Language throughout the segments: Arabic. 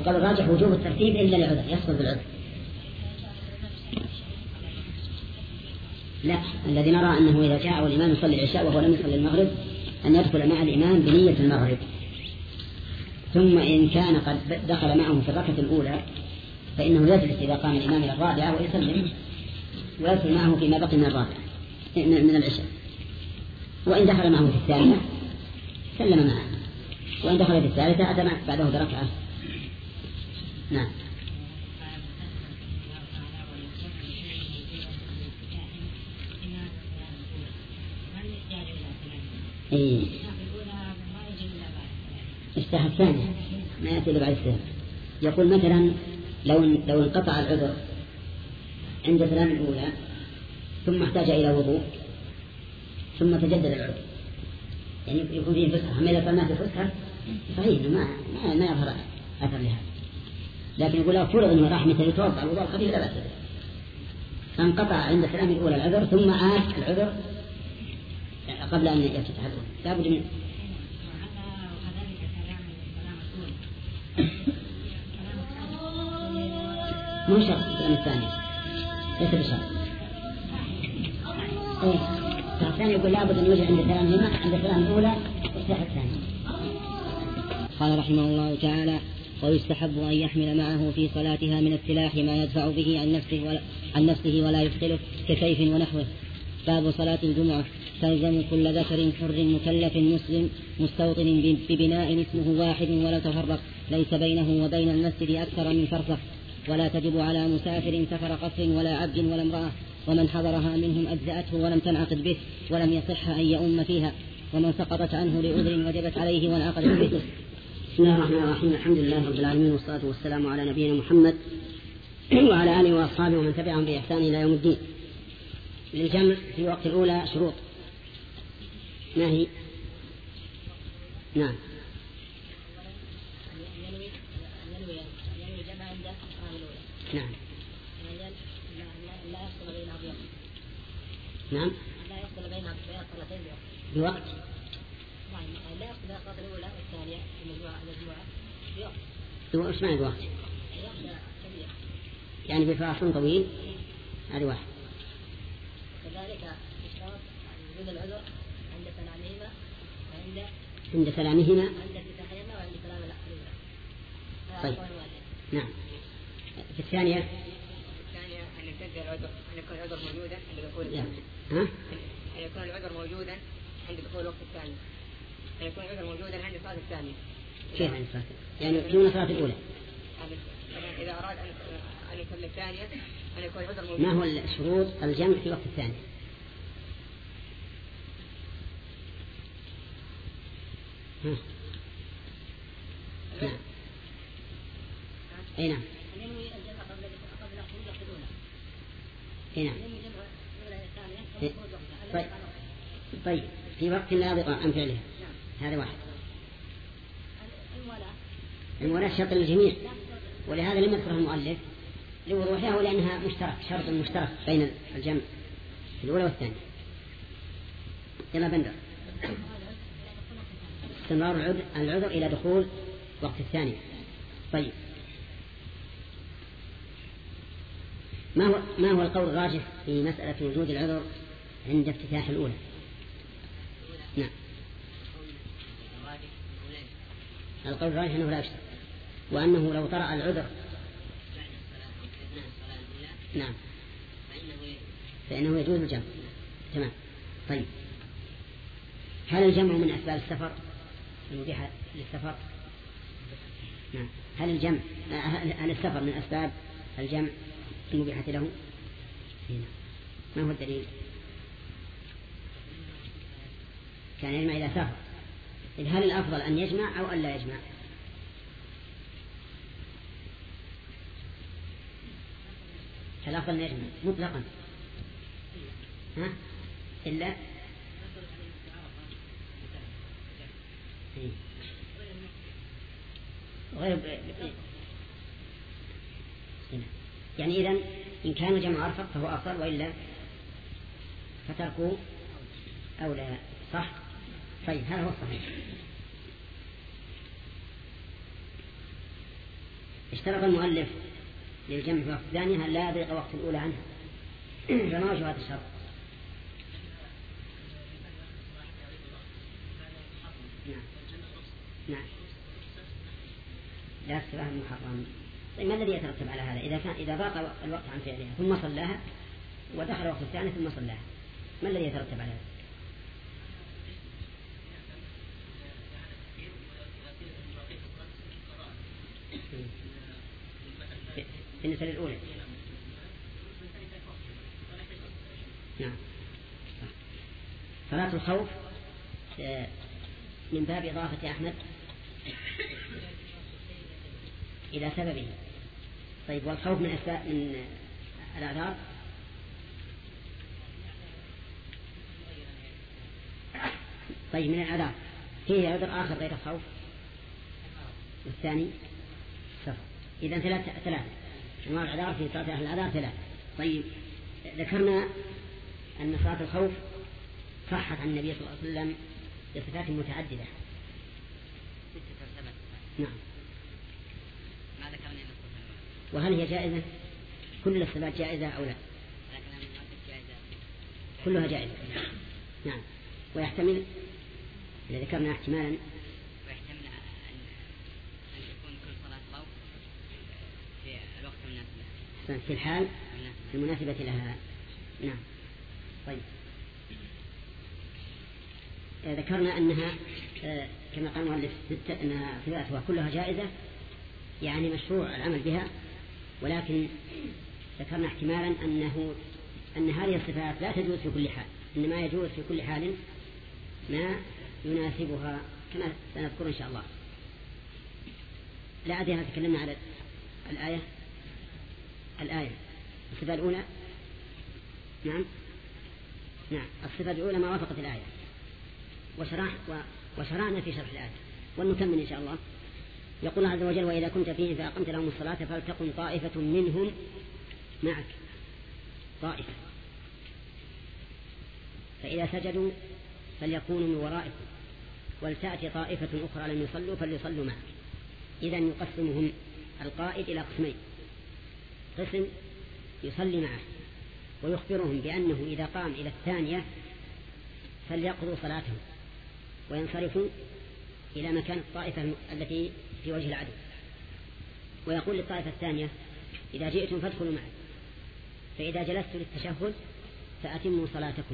القول الراجح وجوب الترتيب إلا لعذر يحصل بالعذر. لا، الذي نرى أنه إذا جاء والإمام يصلي العشاء وهو لم يصلي المغرب أن يدخل مع الإمام بنية المغرب، ثم إن كان قد دخل معه في الركعة الأولى فإنه يجلس إذا قام الإمام إلى الرابعة ويسلم ويدخل معه فيما بقي من الرابعة من العشاء. وإن دخل معه في الثانية سلم معه، وإن دخل في الثالثة أتى بعده بركعة. نعم. اجتهد الثانية ما يأتي بعد السلام. يقول مثلا لو انقطع العذر عند سلام الأولى ثم احتاج إلى وضوء ثم تجدد العذر، يعني يكون فيه فسحة. أما إذا صلنا في فسحة صحيح ما يظهر أثر لها، لكن يقول لو فرض أنه راح مثل يتوضأ الوضوء الخفيف لا بأس به، فانقطع عند سلام الأولى العذر ثم عاد العذر قبل أن يفتح الأولى لا بد من مو شرط السلام الثاني، ليس بشرط. الثاني يقول لا بد أن يوجد عند سلام الأولى والساحة الثانية. قال رحمه الله تعالى: ويستحب أن يحمل معه في صلاتها من السلاح ما يدفع به عن نفسه ولا يختلف كسيف ونحوه. باب صلاة الجمعة: تلزم كل ذكر حر مكلف مسلم مستوطن ببناء اسمه واحد ولا تفرق، ليس بينه وبين المسجد أكثر من فرسخ، ولا تجب على مسافر سفر قصر ولا عبد ولا امرأة، ومن حضرها منهم أجزأته ولم تنعقد به ولم يصح أن يؤم فيها، ومن سقطت عنه لعذر وجبت عليه وانعقدت به. بسم الله الرحمن الرحيم. الحمد لله رب العالمين، والصلاة والسلام على نبينا محمد وعلى آله وأصحابه ومن تبعهم بإحسان إلى يوم الدين. للجمع في وقت الأولى شروط، ما هي؟ نعم. نعم. نعم. لا يفصل بينها صلاتين بوقت. لا يفصل بين الصلاة الأولى والثانية في المجموعة بوقت. إيش معنى بوقت؟ يعني بفراغ طويل. هذه واحد. كذلك يشترط وجود العذر عند سلامهما عند سلامهما عند افتتاحهما وعند سلام الأولى. طيب. نعم. في الثانية أن يمتد العذر، أن يكون العذر موجودا عند دخول الثاني. أن يكون العذر موجودا عند دخول الوقت الثاني. أن يكون العذر موجودا عند الصلاة الثانية. كيف عند الصلاة؟ يعني دون الصلاة الأولى. إذا أراد أن يكون الثانية أن يكون العذر موجود. ما هو شروط الجمع في وقت الثاني؟ نعم. أي نعم. نعم. طيب في وقت ناظر عن فعلها هذا واحد. المولاة شرط للجميع، ولهذا لم يذكره المؤلف لوضوحها ولأنها مشترك، شرط مشترك بين الجمع الأولى والثانية. يلا بندر. استمرار العذر إلى دخول وقت الثانية. طيب ما هو القول الراجح في مسألة وجود العذر عند افتتاح الأولى؟ نعم. القول الراجح أنه لا يشترط، وأنه لو طرأ العذر نعم فإنه يجوز الجمع. تمام. طيب هل الجمع من أسباب السفر المبيحة للسفر؟ نعم. هل السفر من أسباب الجمع المبيحة له؟ ما هو الدليل؟ كان يجمع إذا سافر. هل الأفضل أن يجمع أو أن لا يجمع؟ الأفضل أن يجمع مطلقا إلا غير يعني إذن إن كان جمع أرفق فهو أفضل، وإلا فتركوا أولى. صح. طيب هذا هو الصحيح. اشترط المؤلف للجمع في وقت الثانية لا يضيق وقت الأولى عنها، فما وجه هذا الشرط؟ نعم لا الصلاة محرم. طيب ما الذي يترتب على هذا إذا ضاق الوقت عن فعلها ثم صلاها ودخل وقت الثاني ثم صلاها، ما الذي يترتب على هذا؟ بالنسبة للأولى نعم. صلاة الخوف من باب إضافة أحمد إلى سببه. طيب والخوف من الأعذار؟ طيب من الأعذار فيه عذر آخر غير الخوف والثاني سفر. إذن ثلاثة أنواع الأعذار في صلاة الأعذار ثلاثة. طيب ذكرنا أن صلاة الخوف صحت عن النبي صلى الله عليه وسلم بصفات متعددة. نعم. وهل هي جائزة؟ كل الصفات جائزة أو لا؟ كلها جائزة. نعم. ويحتمل إذا ذكرنا احتمالا ويحتمل أن تكون كل صلاة خوف في الوقت المناسب في الحال المناسبة لها. نعم. طيب ذكرنا أنها كما قال المؤلف أنها صفاتها كلها جائزة، يعني مشروع العمل بها، ولكن ذكرنا احتمالا أن هذه الصفات لا تجوز في كل حال، إنما يجوز في كل حال ما يناسبها كما سنذكر إن شاء الله. لا أدري هل تكلمنا على الآية الصفة الأولى. نعم الصفة الأولى ما وافقت الآية وشرعنا في شرح الآية ونكمل إن شاء الله. يقول عز وجل وإذا كنت فيهم فأقمت لهم الصلاة فلتقم طائفة منهم معك. طائفة فإذا سجدوا فليكونوا من ورائكم ولتأتي طائفة أخرى لم يصلوا فليصلوا معك. إذن يقسمهم القائد إلى قسمين: قسم يصلي معه ويخبرهم بأنه إذا قام إلى الثانية فليقضوا صلاتهم وينصرفوا إلى مكان الطائفة التي في وجه العدو، ويقول للطائفة الثانية إذا جئتم فادخلوا معي، فإذا جلست للتشهد فأتموا صلاتكم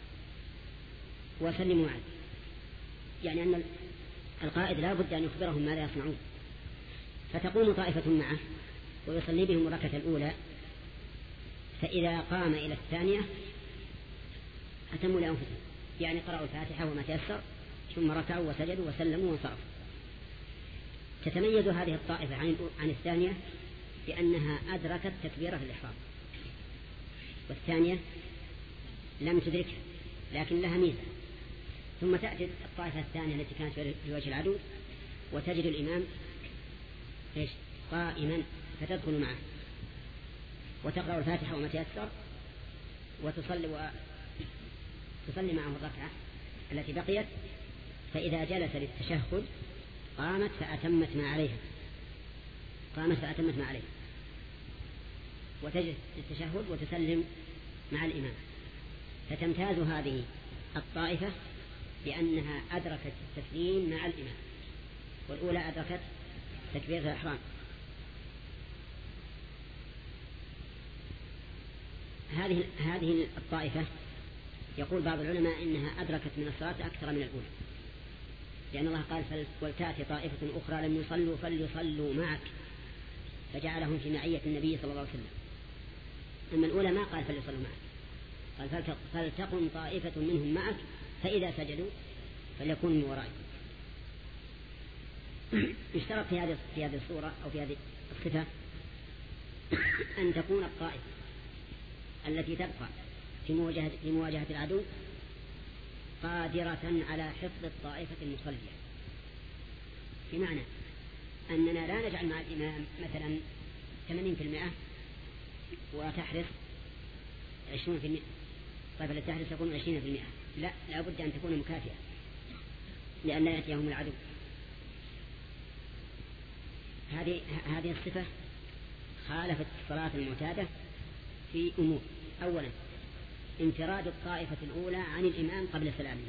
وسلموا معي. يعني أن القائد لا بد أن يخبرهم ماذا يصنعون. فتقوم طائفة معه ويصلي بهم الركعة الأولى، فإذا قام إلى الثانية أتموا لأنفسهم، يعني قرأوا الفاتحة وما تيسر ثم ركعوا وسجدوا وسلموا وانصرفوا. تتميز هذه الطائفة عن الثانية بأنها أدركت تكبيرة الإحرام، والثانية لم تدركها لكن لها ميزة. ثم تأتي الطائفة الثانية التي كانت في وجه العدو وتجد الإمام قائما فتدخل معه وتقرأ الفاتحة وما تيسر وتصلي معه الركعة التي بقيت، فإذا جلس للتشهد قامت فأتمت ما عليها وتجلس للتشهد وتسلم مع الإمام. فتمتاز هذه الطائفة بأنها أدركت التسليم مع الإمام، والأولى أدركت تكبيرة الإحرام. هذه الطائفة يقول بعض العلماء إنها أدركت من الصلاة أكثر من الأولى، لأن الله قال ولتأتي طائفة أخرى لم يصلوا فليصلوا معك، فجعلهم في معية النبي صلى الله عليه وسلم. أما الأولى ما قال فليصلوا معك، قال فلتقم طائفة منهم معك فإذا سجدوا فليكونوا من ورائك. يشترط في هذه الصورة أو في هذه الصفة أن تكون الطائفة التي تبقى في مواجهة العدو قادرة على حفظ الطائفة المصلية، بمعنى أننا لا نجعل مع الإمام مثلا 80% وتحرص 20%، طيب التي تحرص تكون 20%، لا بد أن تكون مكافئة لأن لا يأتيهم العدو. هذه الصفة خالفت الصلاة المعتادة في أمور. أولا انفراد الطائفة الأولى عن الإمام قبل سلامه،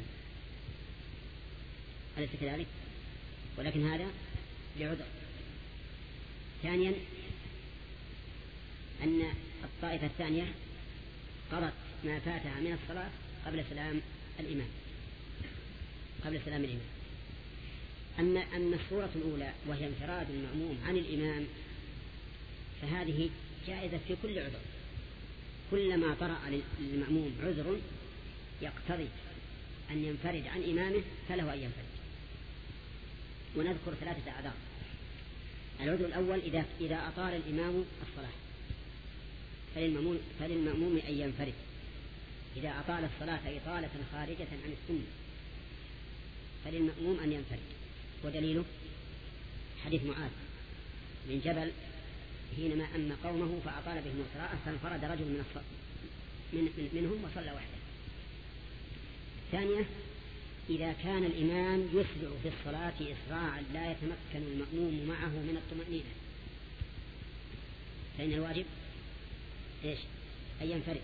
أليس كذلك؟ ولكن هذا لعذر. ثانيا أن الطائفة الثانية قضت ما فاتها من الصلاة قبل سلام الإمام. أما الصورة الأولى وهي انفراد المأموم عن الإمام فهذه جائزة في كل عذر. كلما طرأ للمأموم عذر يقتضي أن ينفرد عن إمامه فله أن ينفرد. ونذكر 3 أعذار. العذر الأول إذا أطال الإمام الصلاة فللمأموم أن ينفرد إذا أطال الصلاة إطالة خارجة عن السنة فللمأموم أن ينفرد. ودليله حديث معاذ بن جبل حينما أن قومه فأطال بهم القراءة فانفرد رجل منهم وصلى وحده. ثانية إذا كان الإمام يسرع في الصلاة إسراعا لا يتمكن المأموم معه من الطمأنينة فإن الواجب أن ينفرد.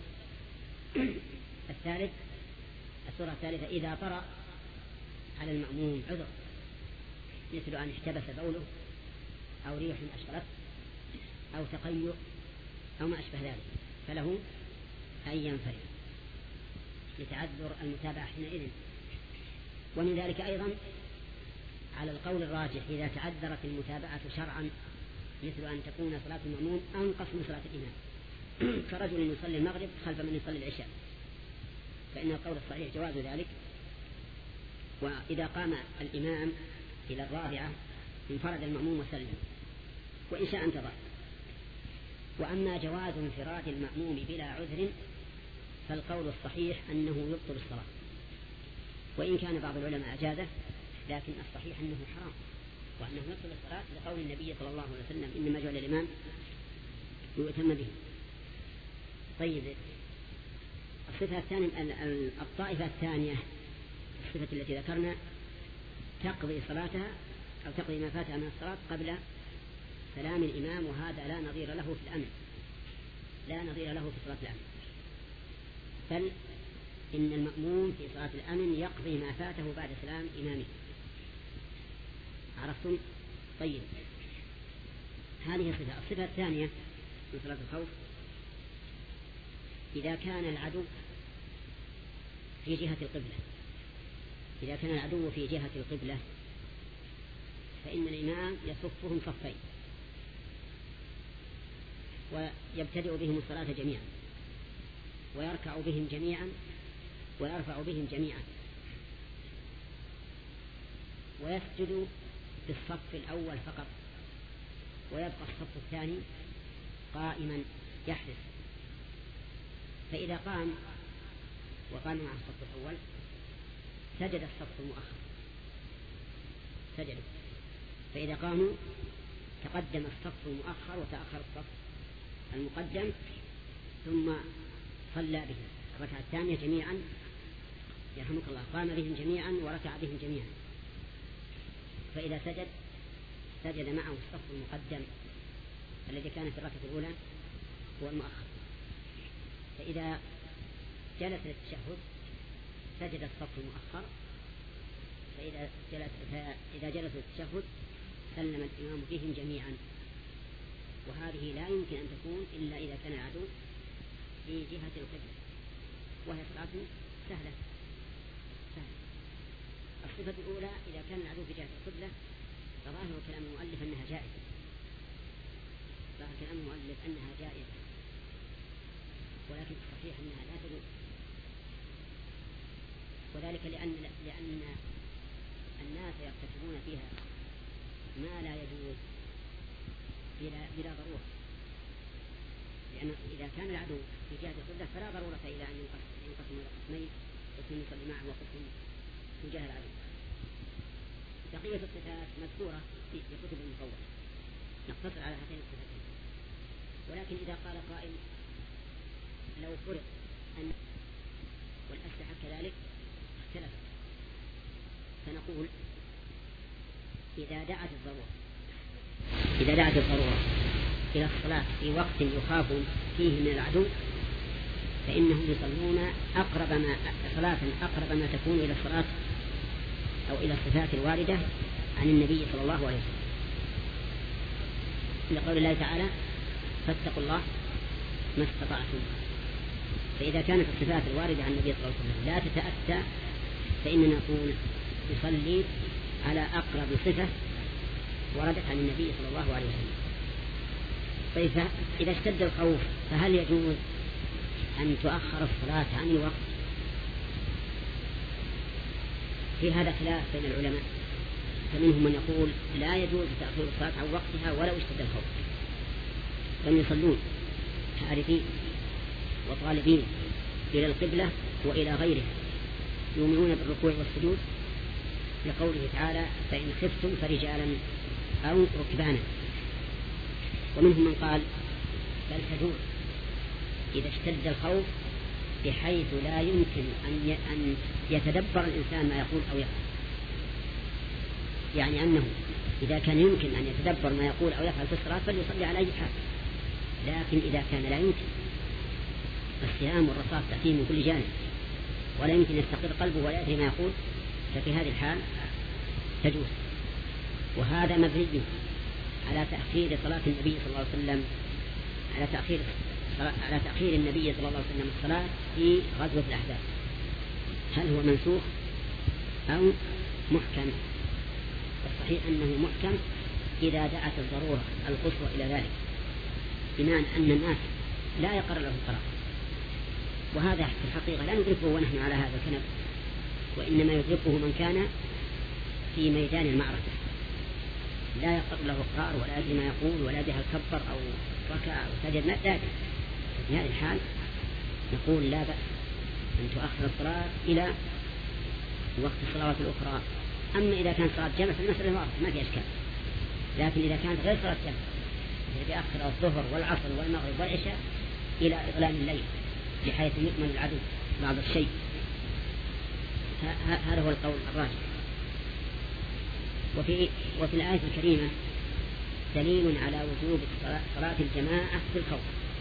السورة الثالثة إذا طرأ على المأموم عذر مثل أن احتبس بوله أو ريح أشغلته أو تقيؤ أو ما أشبه ذلك فله أن ينفرد لتعذر المتابعة حينئذ. ومن ذلك أيضا على القول الراجح إذا تعذرت المتابعة شرعا مثل أن تكون صلاة المأموم أنقص من صلاة الإمام كرجل يصلي المغرب خلف من يصلي العشاء فإن القول الصحيح جواز ذلك. وإذا قام الإمام إلى الرابعة انفرد المأموم وسلم وإن شاء انتظر. وأما جواز انفراد المأموم بلا عذر فالقول الصحيح أنه يبطل الصلاة، وإن كان بعض العلماء أجازه لكن الصحيح أنه حرام وأنه يبطل الصلاة لقول النبي صلى الله عليه وسلم إنما جعل الإمام يؤتم به. طيب الصفة الثانية الطائفة الثانية الصفة التي ذكرنا تقضي صلاتها أو تقضي ما فاتها من الصلاة قبل سلام الإمام وهذا لا نظير له في الأمن لا نظير له في صلاة الأمن بل إن المأموم في صلاة الأمن يقضي ما فاته بعد سلام إمامه. عرفتم؟ طيب هذه الصفة الثانية من صلاة الخوف إذا كان العدو في جهة القبلة فإن الإمام يصفهم صفين ويبتدئ بهم الصلاة جميعا ويركع بهم جميعا ويرفع بهم جميعا ويسجد في الصف الأول فقط ويبقى الصف الثاني قائما يحرس. فإذا قام وقام مع الصف الأول سجد الصف المؤخر فإذا قاموا تقدم الصف المؤخر وتأخر الصف المقدم ثم صلى بهم الركعة الثانية جميعا يرحمك الله قام بهم جميعا وركع بهم جميعا. فإذا سجد معه الصف المقدم الذي كان في الركعة الأولى هو المؤخر. فإذا جلس للتشهد سجد الصف المؤخر فإذا جلس للتشهد سلم الإمام بهم جميعا. وهذه لا يمكن أن تكون إلا إذا كان العدو في جهة القبلة وهي صلاة سهلة. الصفة الأولى إذا كان العدو في جهة القبلة فظاهر كلام المؤلف أنها جائزة ولكن الصحيح أنها لا تجوز وذلك لأن الناس يرتكبون فيها ما لا يجوز بلا ضرورة. لأن إذا كان العدو في جهة القبلة فلا ضرورة إلى أن ينقسم إلى قسمين قسم يصلي معه وقسم تجاه العدو. بقية الصفات مذكورة في كتب المصور نقتصر على هاتين الصفتين. ولكن إذا قال قائل لو فرض أن والأسلحة كذلك اختلفت فنقول إذا دعت الضرورة إذا دعت الضرورة إلى الصلاة في وقت يخاف فيه من العدو فإنهم يصلون صلاة أقرب ما تكون إلى الصلاة أو إلى الصفات الواردة عن النبي صلى الله عليه وسلم، لقول الله تعالى فاتقوا الله ما استطعتم. فإذا كانت الصفات الواردة عن النبي صلى الله عليه وسلم لا تتأتى فإننا نقول يصلي على أقرب صفة وردت عن النبي صلى الله عليه وسلم. طيب إذا اشتد الخوف فهل يجوز أن تؤخر الصلاة عن الوقت؟ في هذا خلاف بين العلماء، فمنهم من يقول لا يجوز تأخير الصلاة عن وقتها ولو اشتد الخوف، بل يصلون حارفين وطالبين إلى القبلة وإلى غيره يؤمنون بالركوع والسجود، لقوله تعالى فإن خفتم فرجالا أو ركبانا. ومنهم من قال بل تجوز إذا اشتد الخوف بحيث لا يمكن أن يتدبر الإنسان ما يقول أو يفعل، يعني أنه إذا كان يمكن أن يتدبر ما يقول أو يفعل في الصلاة فليصلي على أي حال، لكن إذا كان لا يمكن الصيام والرصاص تأتيه من كل جانب ولا يمكن يستقر قلبه ولا يدري ما يقول ففي هذه الحال تجوز. وهذا مبني على تأخير صلاة النبي صلى الله عليه وسلم على تأخير النبي صلى الله عليه وسلم الصلاة في غزوة الأحزاب، هل هو منسوخ أو محكم؟ الصحيح أنه محكم إذا دعت الضرورة القصوى إلى ذلك، بمعنى أن الناس لا يقر له القرار، وهذا في الحقيقة لا ندركه ونحن على هذا الكنب، وإنما يدركه من كان في ميدان المعركة لا يقر له القرار ولا يدري ما يقول ولا يدري هل كبر أو ركع أو سجد، لا يدري. في هذه الحال نقول لا بأس أن تؤخر الصلاة إلى وقت الصلوات الأخرى. أما إذا كانت صلاة جمع فالمسألة واضحة ما في أشكال، لكن إذا كانت غير صلاة جمع بأخر الظهر والعصر والمغرب والعشاء إلى إظلام الليل بحيث يؤمن العدو بعض الشيء، هذا هو القول الراجح. وفي الآية الكريمة دليل على وجوب صلاة الجماعة في الخوف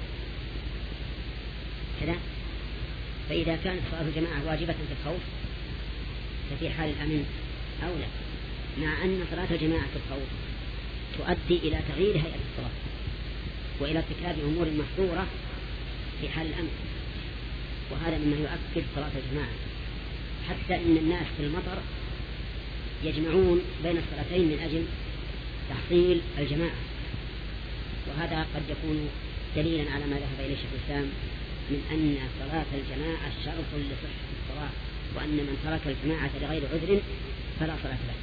كذا، فإذا كانت صلاة الجماعة واجبة في الخوف ففي حال الأمن أولى، مع أن صلاة الجماعة في الخوف تؤدي إلى تغيير هيئة الصلاة وإلى ارتكاب أمور محظورة في حال الأمن، وهذا مما يؤكد صلاة الجماعة، حتى إن الناس في المطر يجمعون بين الصلاتين من أجل تحصيل الجماعة، وهذا قد يكون دليلا على ما ذهب إليه شيخ الإسلام من أن صلاة الجماعة شرط لصحة الصلاة، وأن من ترك الجماعة لغير عذر فلا صلاة له.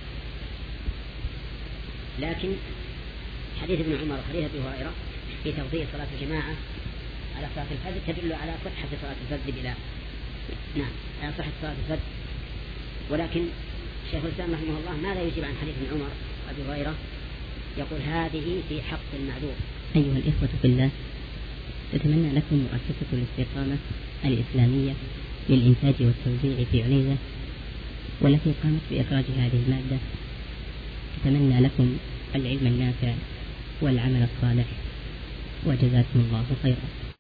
لكن حديث ابن عمر وحديث أبي هريرة في تفضيل صلاة الجماعة على صلاة الفجر تدل على صحة صلاة الفجر على صحة صلاة الفجر. ولكن شيخ الإسلام رحمه الله ماذا يجيب عن حديث ابن عمر وأبي هريرة؟ يقول هذه في حق المعذور. أيها الإخوة في الله، تتمنى لكم مؤسسة الاستقامة الإسلامية للإنتاج والتوزيع في عنيزة، والتي قامت بإخراج هذه المادة، تتمنى لكم العلم النافع والعمل الصالح، وجزاكم الله خيرا.